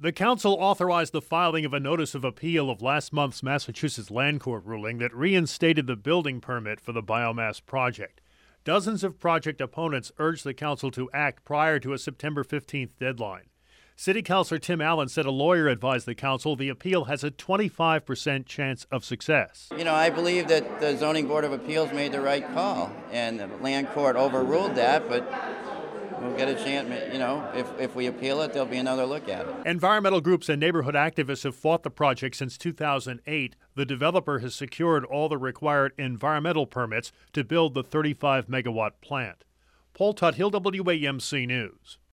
The council authorized the filing of a notice of appeal of last month's Massachusetts Land Court ruling that reinstated the building permit for the biomass project. Dozens of project opponents urged the council to act prior to a September 15th deadline. City Councilor Tim Allen said a lawyer advised the council the appeal has a 25% chance of success. I believe that the Zoning Board of Appeals made the right call, and the Land Court overruled that, but we'll get a chance, if we appeal it, there'll be another look at it. Environmental groups and neighborhood activists have fought the project since 2008. The developer has secured all the required environmental permits to build the 35-megawatt plant. Paul Tuthill, WAMC News.